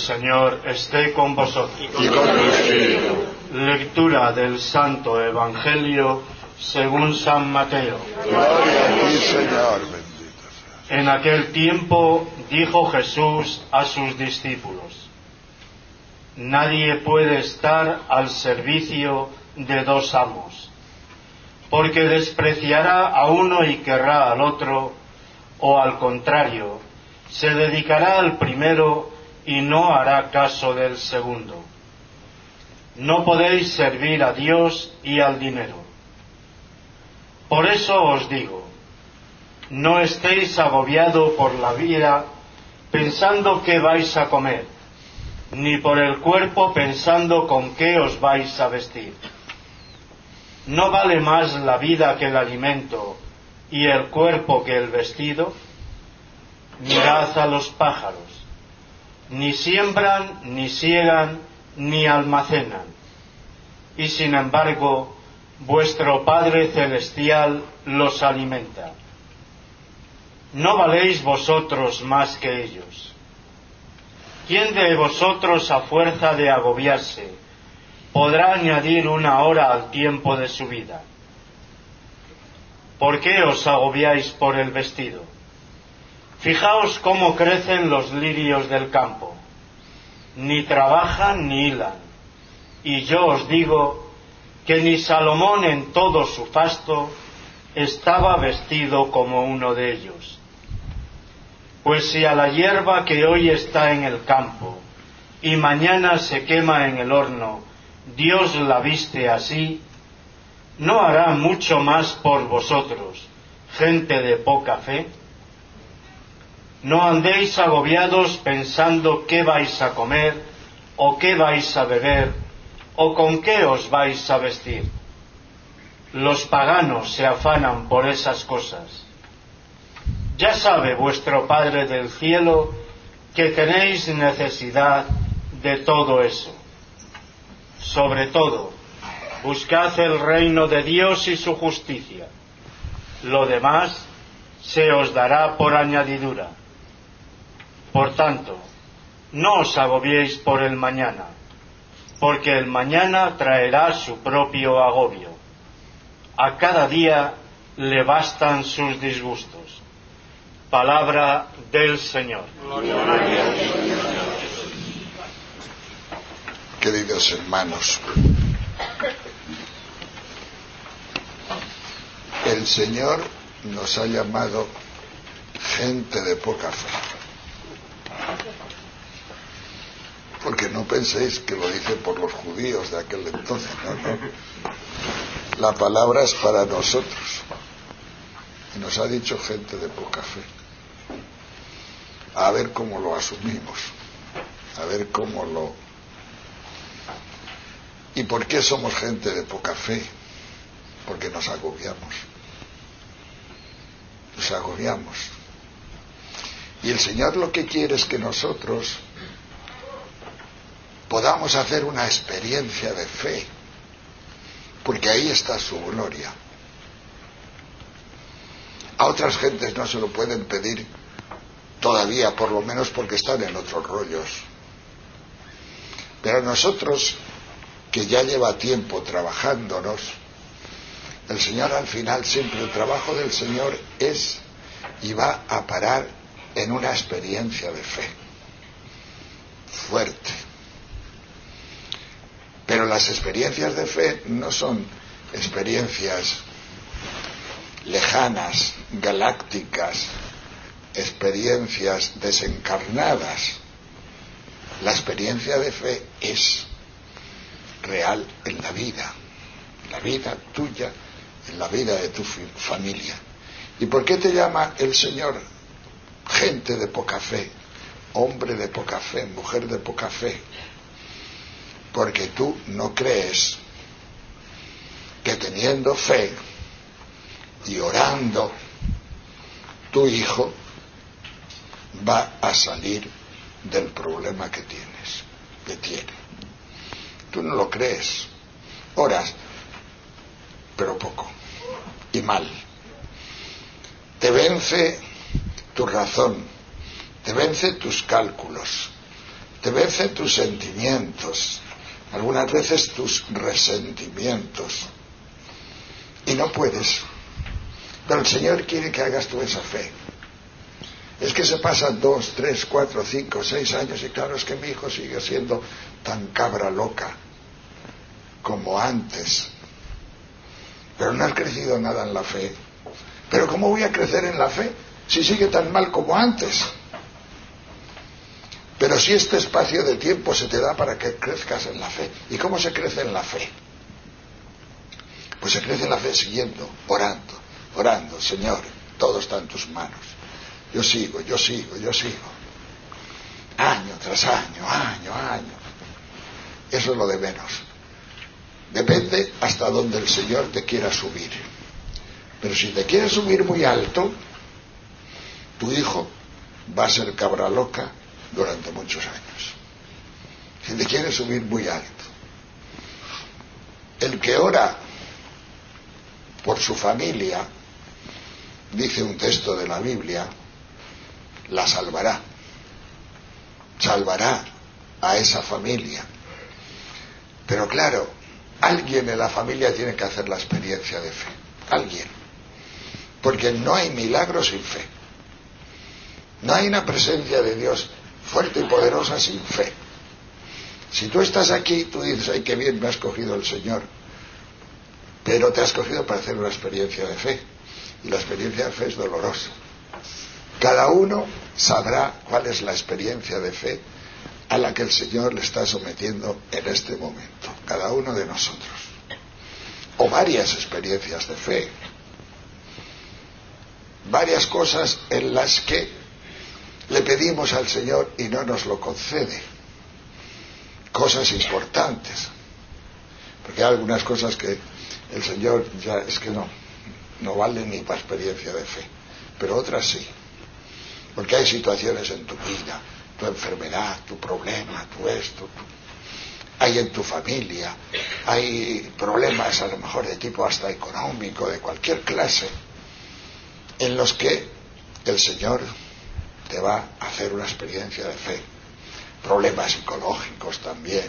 Señor esté con vosotros. Y con tu espíritu. Lectura del Santo Evangelio según San Mateo. Gloria a ti, Señor, bendito seas. En aquel tiempo dijo Jesús a sus discípulos: Nadie puede estar al servicio de dos amos, porque despreciará a uno y querrá al otro, o al contrario, se dedicará al primero y no hará caso del segundo. No podéis servir a Dios y al dinero. Por eso os digo, no estéis agobiados por la vida pensando qué vais a comer, ni por el cuerpo pensando con qué os vais a vestir. ¿No vale más la vida que el alimento y el cuerpo que el vestido? Mirad a los pájaros. Ni siembran, ni siegan, ni almacenan. Y sin embargo, vuestro Padre Celestial los alimenta. ¿No valéis vosotros más que ellos? ¿Quién de vosotros, a fuerza de agobiarse, podrá añadir una hora al tiempo de su vida? ¿Por qué os agobiáis por el vestido? Fijaos cómo crecen los lirios del campo. Ni trabajan ni hilan. Y yo os digo que ni Salomón en todo su fasto estaba vestido como uno de ellos. Pues si a la hierba que hoy está en el campo y mañana se quema en el horno, Dios la viste así, ¿no hará mucho más por vosotros, gente de poca fe? No andéis agobiados pensando qué vais a comer, o qué vais a beber, o con qué os vais a vestir. Los paganos se afanan por esas cosas. Ya sabe vuestro Padre del cielo que tenéis necesidad de todo eso. Sobre todo, buscad el reino de Dios y su justicia. Lo demás se os dará por añadidura. Por tanto, no os agobiéis por el mañana, porque el mañana traerá su propio agobio. A cada día le bastan sus disgustos. Palabra del Señor. Queridos hermanos, el Señor nos ha llamado gente de poca fe. Porque no penséis que lo dice por los judíos de aquel entonces, no. La palabra es para nosotros. Y nos ha dicho gente de poca fe. A ver cómo lo asumimos. A ver cómo lo... ¿Y por qué somos gente de poca fe? Porque nos agobiamos. Nos agobiamos. Y el Señor lo que quiere es que nosotros podamos hacer una experiencia de fe, porque ahí está su gloria. A otras gentes no se lo pueden pedir todavía, por lo menos porque están en otros rollos. Pero nosotros, que ya lleva tiempo trabajándonos, el Señor al final, siempre el trabajo del Señor es y va a parar en una experiencia de fe fuerte. Pero las experiencias de fe no son experiencias lejanas, galácticas, experiencias desencarnadas. La experiencia de fe es real en la vida tuya, en la vida de tu familia. ¿Y por qué te llama el Señor gente de poca fe, hombre de poca fe, mujer de poca fe? Porque tú no crees que teniendo fe y orando, tu hijo va a salir del problema que tiene. Tú no lo crees. Oras, pero poco y mal. Te vence tu razón, te vence tus cálculos, te vencen tus sentimientos, algunas veces tus resentimientos, y no puedes. Pero el Señor quiere que hagas tú esa fe. Es que se pasan 2, 3, 4, 5, 6 años y claro, es que mi hijo sigue siendo tan cabra loca como antes. Pero no has crecido nada en la fe. Pero ¿cómo voy a crecer en la fe si sigue tan mal como antes? Pero si este espacio de tiempo se te da para que crezcas en la fe. ¿Y cómo se crece en la fe? Pues se crece en la fe siguiendo, orando, Señor, todo está en tus manos. Yo sigo. Año tras año. Eso es lo de menos. Depende hasta donde el Señor te quiera subir. Pero si te quiere subir muy alto, tu hijo va a ser cabra loca durante muchos años. Si te quiere subir muy alto. El que ora por su familia, dice un texto de la Biblia, la salvará a esa familia. Pero claro, alguien en la familia tiene que hacer la experiencia de fe, alguien, porque no hay milagros sin fe, no hay una presencia de Dios fuerte y poderosa sin fe. Si tú estás aquí, tú dices, ay, qué bien me ha escogido el Señor, pero te ha escogido para hacer una experiencia de fe, y la experiencia de fe es dolorosa. Cada uno sabrá cuál es la experiencia de fe a la que el Señor le está sometiendo en este momento, cada uno de nosotros, o varias experiencias de fe, varias cosas en las que le pedimos al Señor y no nos lo concede, cosas importantes, porque hay algunas cosas que el Señor ya es que no valen ni para experiencia de fe, pero otras sí, porque hay situaciones en tu vida, tu enfermedad, tu problema, tu esto, hay en tu familia, hay problemas a lo mejor de tipo hasta económico, de cualquier clase, en los que el Señor te va a hacer una experiencia de fe, problemas psicológicos también,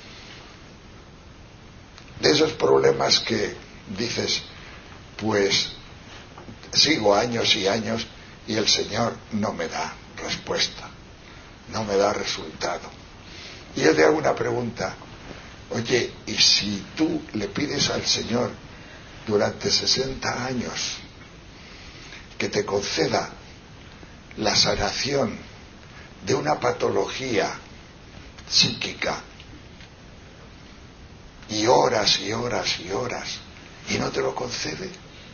de esos problemas que dices, pues sigo años y años y el Señor no me da respuesta, no me da resultado. Y yo te hago una pregunta, oye, ¿y si tú le pides al Señor durante 60 años que te conceda la sanación de una patología psíquica y horas y no te lo concede?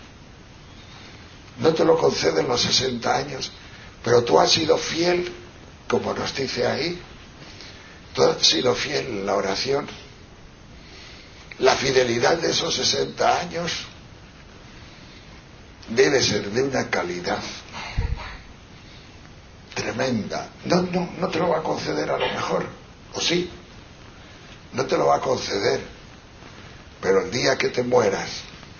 No te lo concede en los 60 años, pero tú has sido fiel, como nos dice ahí, tú has sido fiel en la oración. La fidelidad de esos 60 años debe ser de una calidad tremenda. No te lo va a conceder a lo mejor, o sí, no te lo va a conceder, pero el día que te mueras,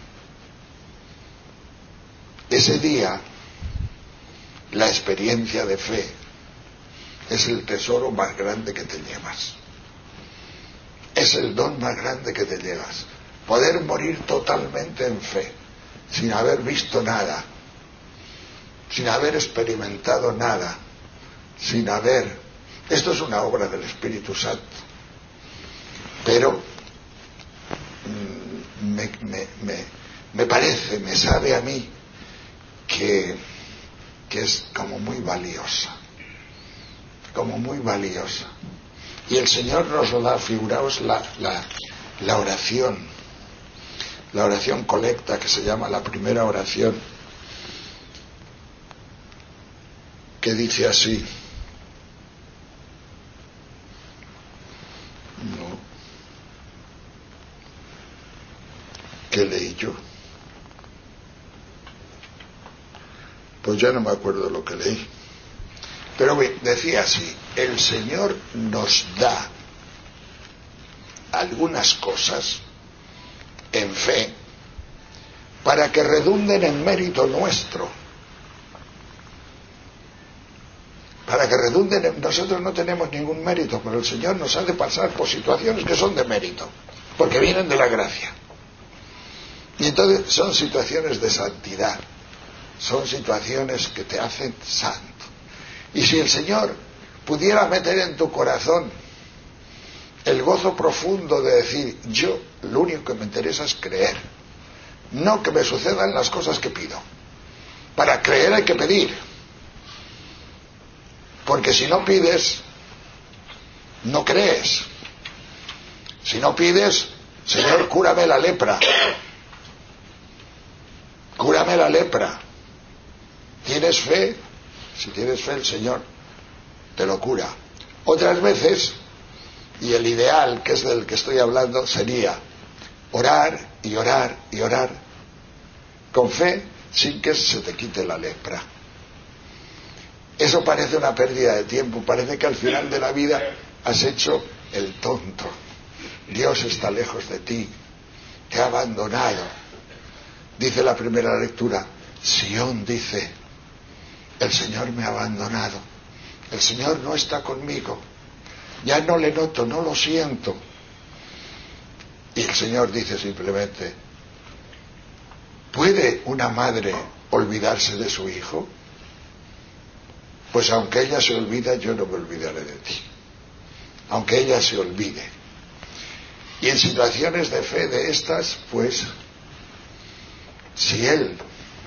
ese día, la experiencia de fe es el tesoro más grande que te llevas. Es el don más grande que te llevas. Poder morir totalmente en fe, sin haber visto nada, sin haber experimentado nada, sin haber... Esto es una obra del Espíritu Santo. Pero me parece, me sabe a mí que es como muy valiosa, y el Señor nos lo da. Figuraos la oración colecta, que se llama la primera oración, que dice así, ¿qué leí yo? Pues ya no me acuerdo lo que leí, pero decía así: el Señor nos da algunas cosas en fe para que redunden en mérito nuestro, para que nosotros no tenemos ningún mérito, pero el Señor nos hace pasar por situaciones que son de mérito, porque vienen de la gracia. Y entonces son situaciones de santidad, son situaciones que te hacen santo. Y si el Señor pudiera meter en tu corazón el gozo profundo de decir, yo lo único que me interesa es creer, no que me sucedan las cosas que pido. Para creer hay que pedir, porque si no pides, no crees. Si no pides, Señor, cúrame la lepra. Cúrame la lepra. ¿Tienes fe? Si tienes fe, el Señor te lo cura. Otras veces, y el ideal, que es del que estoy hablando, sería orar y orar y orar con fe sin que se te quite la lepra. Eso parece una pérdida de tiempo, parece que al final de la vida has hecho el tonto. Dios está lejos de ti, te ha abandonado. Dice la primera lectura, Sión dice, el Señor me ha abandonado, el Señor no está conmigo, ya no le noto, no lo siento. Y el Señor dice simplemente, ¿puede una madre olvidarse de su hijo? Pues aunque ella se olvida, yo no me olvidaré de ti. Aunque ella se olvide. Y en situaciones de fe de estas, pues, si Él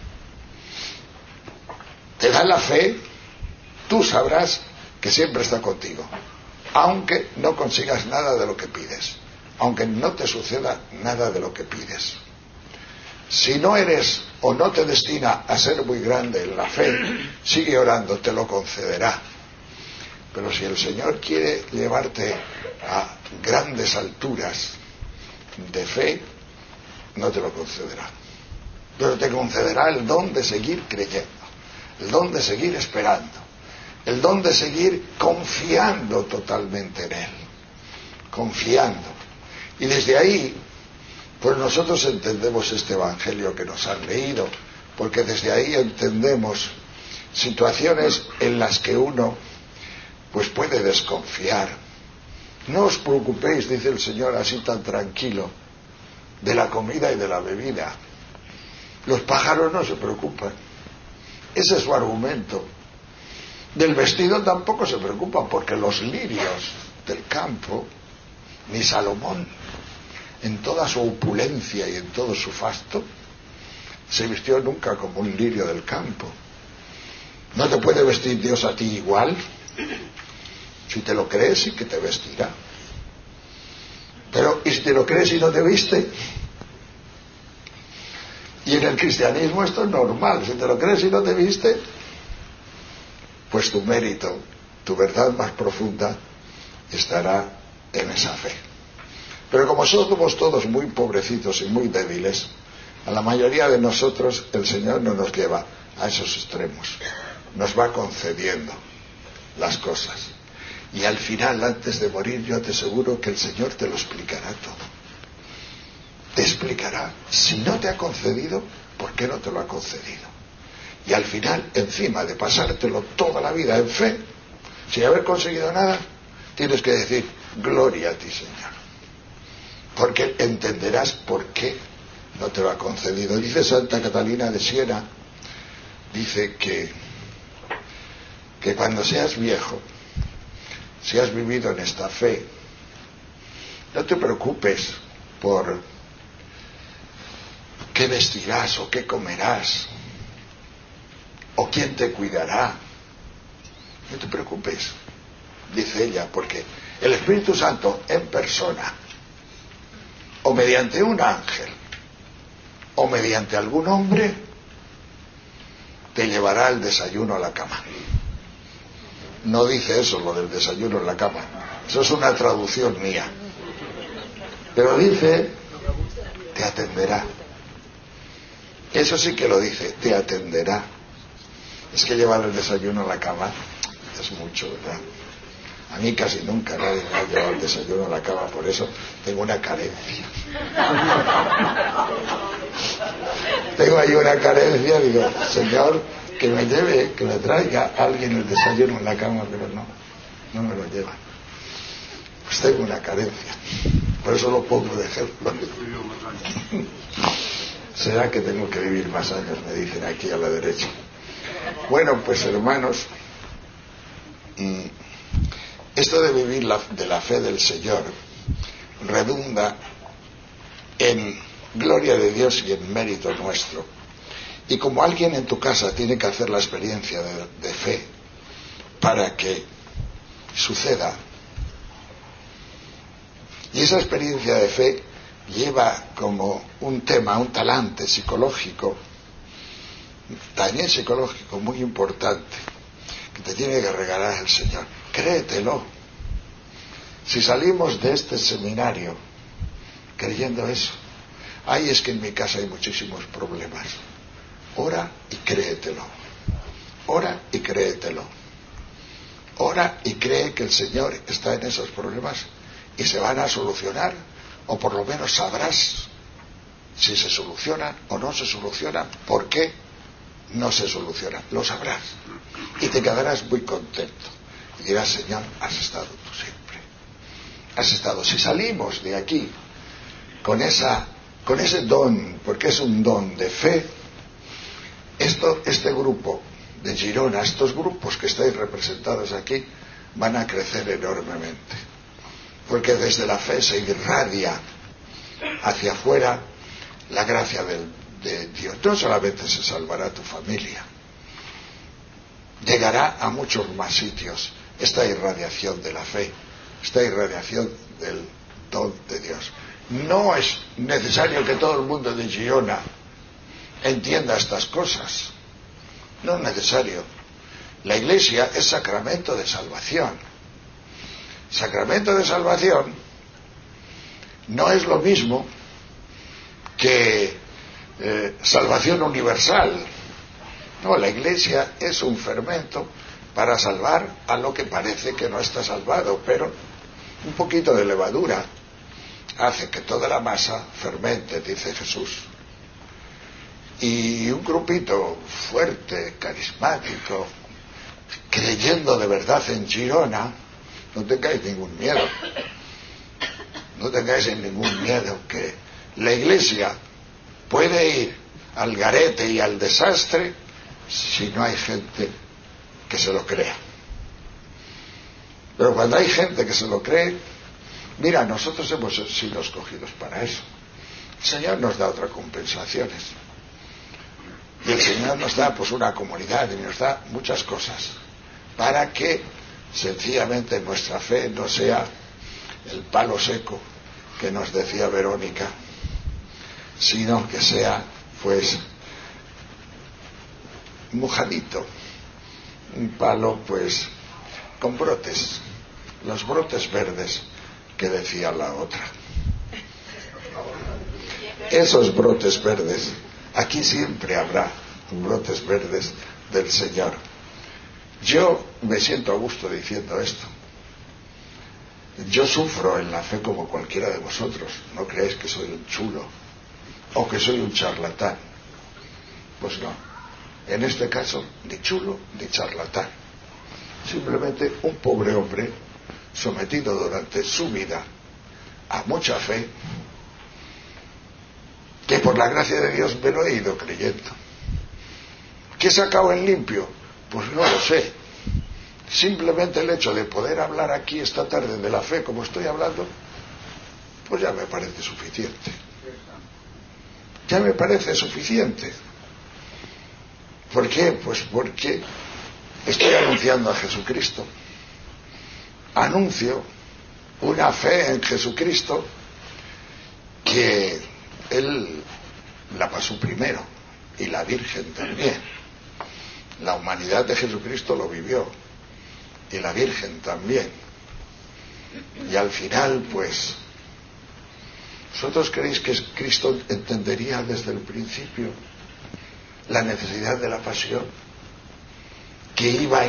te da la fe, tú sabrás que siempre está contigo. Aunque no consigas nada de lo que pides. Aunque no te suceda nada de lo que pides. Si no eres o no te destina a ser muy grande en la fe, sigue orando, te lo concederá. Pero si el Señor quiere llevarte a grandes alturas de fe, no te lo concederá. Pero te concederá el don de seguir creyendo, el don de seguir esperando, el don de seguir confiando totalmente en Él, confiando. Y desde ahí, pues nosotros entendemos este Evangelio que nos han leído, porque desde ahí entendemos situaciones en las que uno pues puede desconfiar. No os preocupéis, dice el Señor así tan tranquilo, de la comida y de la bebida. Los pájaros no se preocupan. Ese es su argumento. Del vestido tampoco se preocupan, porque los lirios del campo, ni Salomón, en toda su opulencia y en todo su fasto, se vistió nunca como un lirio del campo. ¿No te puede vestir Dios a ti igual? Si te lo crees, sí que te vestirá. Pero, ¿y si te lo crees y no te viste? Y en el cristianismo esto es normal. Si te lo crees y no te viste, pues tu mérito, tu verdad más profunda estará en esa fe. Pero como somos todos muy pobrecitos y muy débiles, a la mayoría de nosotros el Señor no nos lleva a esos extremos. Nos va concediendo las cosas. Y al final, antes de morir, yo te aseguro que el Señor te lo explicará todo. Te explicará. Si no te ha concedido, ¿por qué no te lo ha concedido? Y al final, encima de pasártelo toda la vida en fe, sin haber conseguido nada, tienes que decir, gloria a ti, Señor. Porque entenderás por qué no te lo ha concedido. Dice Santa Catalina de Siena, dice que cuando seas viejo, si has vivido en esta fe, no te preocupes por qué vestirás o qué comerás o quién te cuidará. No te preocupes, dice ella, porque el Espíritu Santo en persona, o mediante un ángel, o mediante algún hombre, te llevará el desayuno a la cama. No dice eso, lo del desayuno en la cama. Eso es una traducción mía. Pero dice, te atenderá. Eso sí que lo dice, te atenderá. Es que llevar el desayuno a la cama es mucho, ¿verdad? A mí casi nunca nadie me ha llevado el desayuno a la cama, por eso tengo una carencia. Tengo ahí una carencia, digo, Señor, que me lleve, que me traiga alguien el desayuno en la cama, pero no me lo lleva. Pues tengo una carencia, por eso lo pongo de ejemplo. Será que tengo que vivir más años, me dicen aquí a la derecha. Bueno, pues hermanos, esto de vivir de la fe del Señor redunda en gloria de Dios y en mérito nuestro. Y como alguien en tu casa tiene que hacer la experiencia de fe para que suceda, y esa experiencia de fe lleva como un tema, un talante psicológico, también psicológico muy importante, que te tiene que regalar el Señor. Créetelo. Si salimos de este seminario creyendo eso, ay, es que en mi casa hay muchísimos problemas. Ora y créetelo. Ora y créetelo. Ora y cree que el Señor está en esos problemas y se van a solucionar, o por lo menos sabrás si se solucionan o no se solucionan, por qué no se solucionan, lo sabrás y te quedarás muy contento y dirás, Señor, has estado tú siempre, has estado. Si salimos de aquí con ese don, porque es un don de fe, este grupo de Girona, estos grupos que estáis representados aquí, van a crecer enormemente, porque desde la fe se irradia hacia afuera la gracia de Dios. No solamente se salvará tu familia, llegará a muchos más sitios esta irradiación de la fe, esta irradiación del don de Dios. No es necesario que todo el mundo de Girona entienda estas cosas, no es necesario. La Iglesia es sacramento de salvación. Sacramento de salvación no es lo mismo que salvación universal. No, la Iglesia es un fermento para salvar a lo que parece que no está salvado, pero un poquito de levadura hace que toda la masa fermente, dice Jesús. Y un grupito fuerte, carismático, creyendo de verdad en Girona, no tengáis ningún miedo. No tengáis ningún miedo, que la Iglesia puede ir al garete y al desastre si no hay gente que se lo crea. Pero cuando hay gente que se lo cree, mira, nosotros hemos sido escogidos para eso. El Señor nos da otras compensaciones. Y el Señor nos da pues una comunidad y nos da muchas cosas para que sencillamente nuestra fe no sea el palo seco que nos decía Verónica, sino que sea pues mojadito, un palo pues con brotes, los brotes verdes que decía la otra. Esos brotes verdes, aquí siempre habrá brotes verdes del Señor. Yo me siento a gusto diciendo esto. Yo sufro en la fe como cualquiera de vosotros. No creáis que soy un chulo o que soy un charlatán. Pues no. En este caso, ni chulo ni charlatán. Simplemente un pobre hombre sometido durante su vida a mucha fe, que por la gracia de Dios me lo he ido creyendo. ¿Qué he sacado en limpio? Pues no lo sé. Simplemente el hecho de poder hablar aquí esta tarde de la fe como estoy hablando, pues ya me parece suficiente. Ya me parece suficiente. ¿Por qué? Pues porque estoy anunciando a Jesucristo. Anuncio una fe en Jesucristo que Él la pasó primero, y la Virgen también. La humanidad de Jesucristo lo vivió, y la Virgen también. Y al final, pues, ¿vosotros creéis que Cristo entendería desde el principio la necesidad de la pasión? Que iba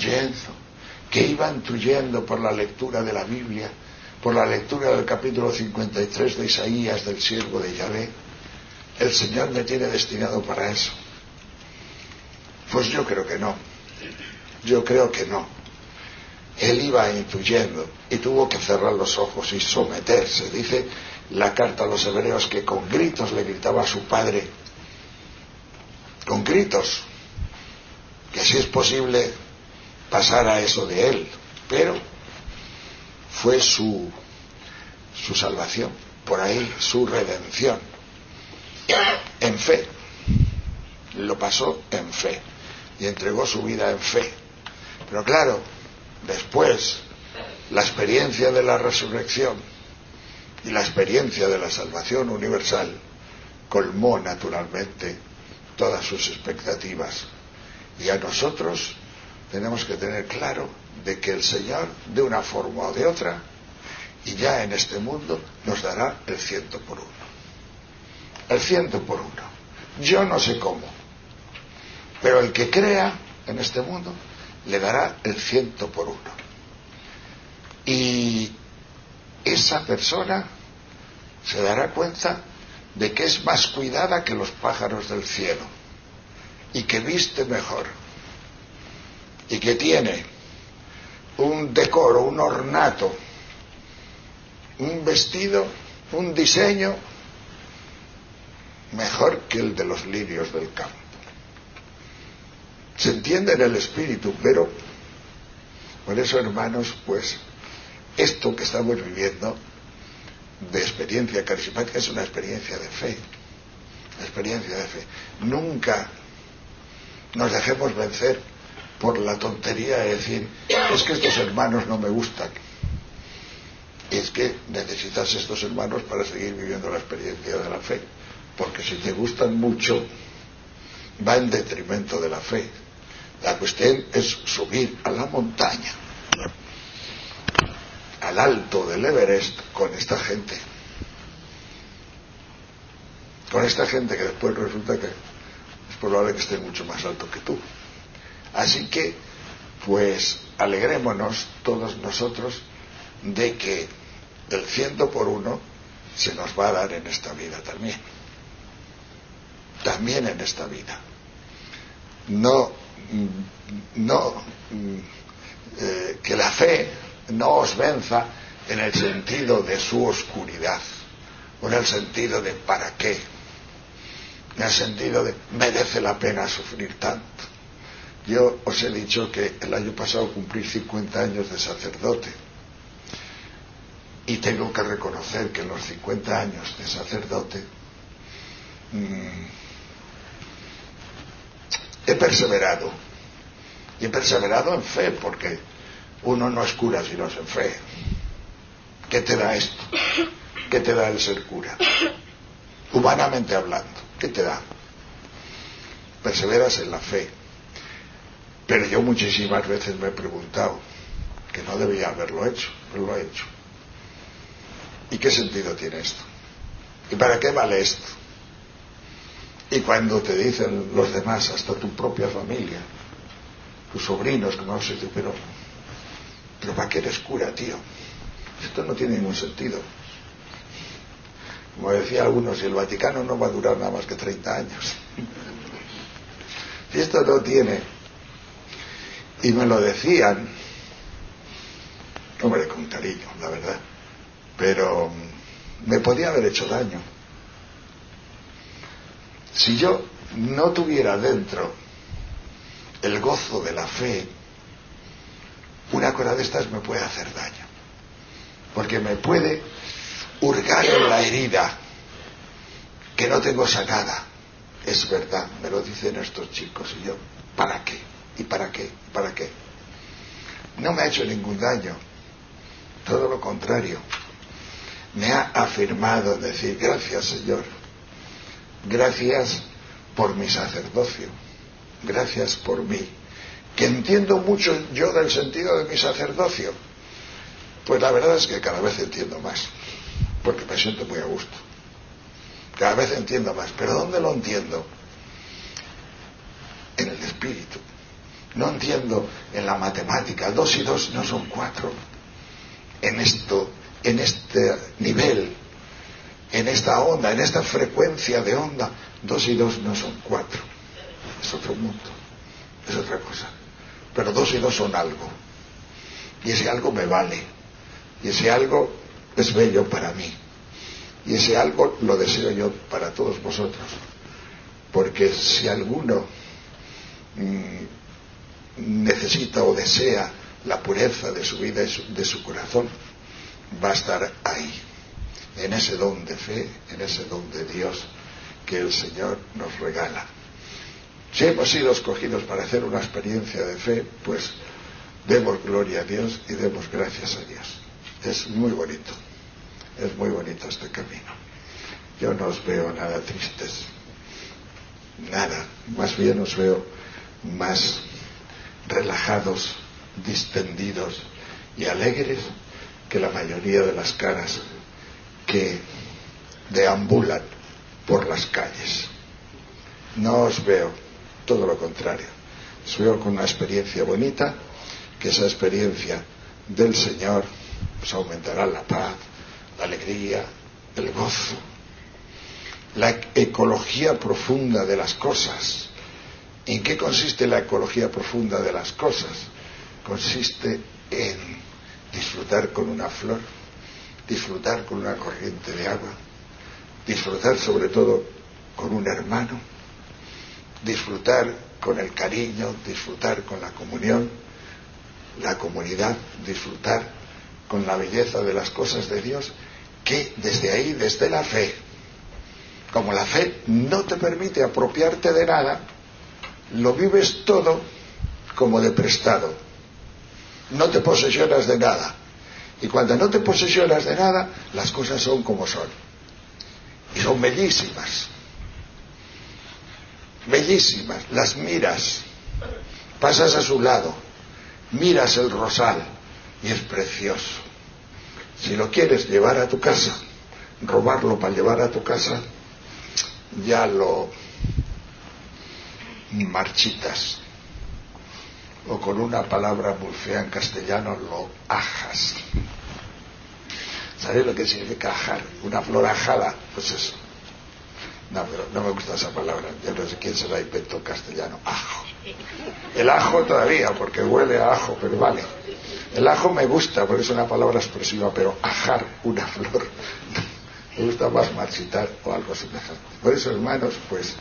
intuyendo por la lectura de la Biblia, por la lectura del capítulo 53 de Isaías, del siervo de Yahvé. El Señor me tiene destinado para eso. Pues yo creo que no. Yo creo que no. Él iba intuyendo y tuvo que cerrar los ojos y someterse. Dice la carta a los hebreos que con gritos le gritaba a su padre, con gritos, que si es posible pasar a eso de él, pero fue su salvación, por ahí su redención, en fe. Lo pasó en fe y entregó su vida en fe. Pero claro, después la experiencia de la resurrección y la experiencia de la salvación universal colmó naturalmente todas sus expectativas. Y a nosotros tenemos que tener claro de que el Señor, de una forma o de otra, y ya en este mundo, nos dará el 100 por 1. El 100 por 1. Yo no sé cómo, pero el que crea en este mundo le dará el 100 por 1. Y esa persona se dará cuenta de que es más cuidada que los pájaros del cielo, y que viste mejor, y que tiene un decoro, un ornato, un vestido, un diseño mejor que el de los lirios del campo. Se entiende en el espíritu, pero por eso, hermanos, pues esto que estamos viviendo de experiencia carismática es una experiencia de fe. Experiencia de fe. Nunca nos dejemos vencer por la tontería de decir, es que estos hermanos no me gustan. Es que necesitas estos hermanos para seguir viviendo la experiencia de la fe, porque si te gustan mucho va en detrimento de la fe. La cuestión es subir a la montaña, al alto del Everest, con esta gente que después resulta que es probable que esté mucho más alto que tú. Así que pues alegrémonos todos nosotros de que el 100 por 1 se nos va a dar en esta vida también en esta vida. Que la fe no os venza en el sentido de su oscuridad, o en el sentido de ¿para qué?, en el sentido de merece la pena sufrir tanto. Yo os he dicho que el año pasado cumplí 50 años de sacerdote, y tengo que reconocer que en los 50 años de sacerdote he perseverado, y he perseverado en fe, porque uno no es cura si no es en fe. ¿Qué te da esto? ¿Qué te da el ser cura? Humanamente hablando, ¿qué te da? Perseveras en la fe. Pero yo muchísimas veces me he preguntado que no debía haberlo hecho, pero lo he hecho. ¿Y qué sentido tiene esto? ¿Y para qué vale esto? Y cuando te dicen los demás, hasta tu propia familia, tus sobrinos, que no sé, pero ¿para qué eres cura, tío? Esto no tiene ningún sentido. Como decía algunos, si el Vaticano no va a durar nada más que 30 años. Si esto no tiene... Y me lo decían, hombre, con cariño, la verdad, pero me podía haber hecho daño. Si yo no tuviera dentro el gozo de la fe, una cosa de estas me puede hacer daño, porque me puede hurgar en la herida que no tengo sanada. Es verdad, me lo dicen estos chicos, y yo, ¿para qué? ¿Y para qué? ¿Para qué? No me ha hecho ningún daño, todo lo contrario. Me ha afirmado decir, gracias, Señor, gracias por mi sacerdocio, gracias por mí, que entiendo mucho yo del sentido de mi sacerdocio. Pues la verdad es que cada vez entiendo más, porque me siento muy a gusto. Cada vez entiendo más. ¿Pero dónde lo entiendo? En el espíritu. No entiendo en la matemática. 2 y 2 no son 4. En este nivel, en esta onda, en esta frecuencia de onda, 2 y 2 no son 4. Es otro mundo. es otra cosa. Pero 2 y 2 son algo. Y ese algo me vale. Y ese algo es bello para mí. Y ese algo lo deseo yo para todos vosotros. Porque si alguno necesita o desea la pureza de su vida y de su corazón, va a estar ahí, en ese don de fe, en ese don de Dios que el Señor nos regala. Si hemos sido escogidos para hacer una experiencia de fe, pues demos gloria a Dios y demos gracias a Dios. Es muy bonito este camino. Yo no os veo nada tristes, nada, más bien os veo más relajados, distendidos y alegres que la mayoría de las caras que deambulan por las calles. No os veo, todo lo contrario, os veo con una experiencia bonita, que esa experiencia del Señor os aumentará la paz, la alegría, el gozo, la ecología profunda de las cosas. ¿En qué consiste la ecología profunda de las cosas? Consiste en disfrutar con una flor, disfrutar con una corriente de agua, disfrutar sobre todo con un hermano, disfrutar con el cariño, disfrutar con la comunión, la comunidad, disfrutar con la belleza de las cosas de Dios, que desde ahí, desde la fe, como la fe no te permite apropiarte de nada, lo vives todo como de prestado. No te posesionas de nada. Y cuando no te posesionas de nada, las cosas son como son. Y son bellísimas. Bellísimas. Las miras. Pasas a su lado. Miras el rosal. Y es precioso. Si lo quieres llevar a tu casa, robarlo para llevar a tu casa, ya lo marchitas, o con una palabra muy fea en castellano, lo ajas. ¿Sabéis lo que significa ajar? Una flor ajada, pues eso. No, pero no me gusta esa palabra, yo no sé quién se la inventó en castellano. Ajo. El ajo todavía, porque huele a ajo, pero vale. El ajo me gusta, porque es una palabra expresiva, pero ajar una flor, me gusta más marchitar o algo semejante. Por eso, hermanos, pues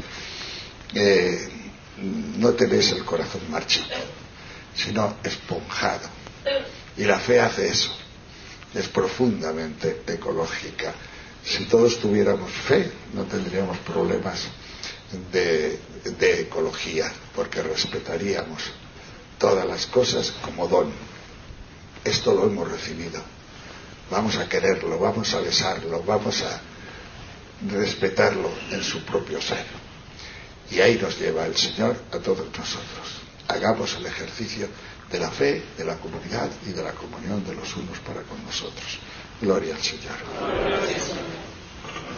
no tenéis el corazón marchito, sino esponjado. Y la fe hace eso, es profundamente ecológica. Si todos tuviéramos fe, no tendríamos problemas de ecología, porque respetaríamos todas las cosas como don. Esto lo hemos recibido, vamos a quererlo, vamos a besarlo, vamos a respetarlo en su propio ser. Y ahí nos lleva el Señor a todos nosotros. Hagamos el ejercicio de la fe, de la comunidad y de la comunión de los unos para con nosotros. Gloria al Señor.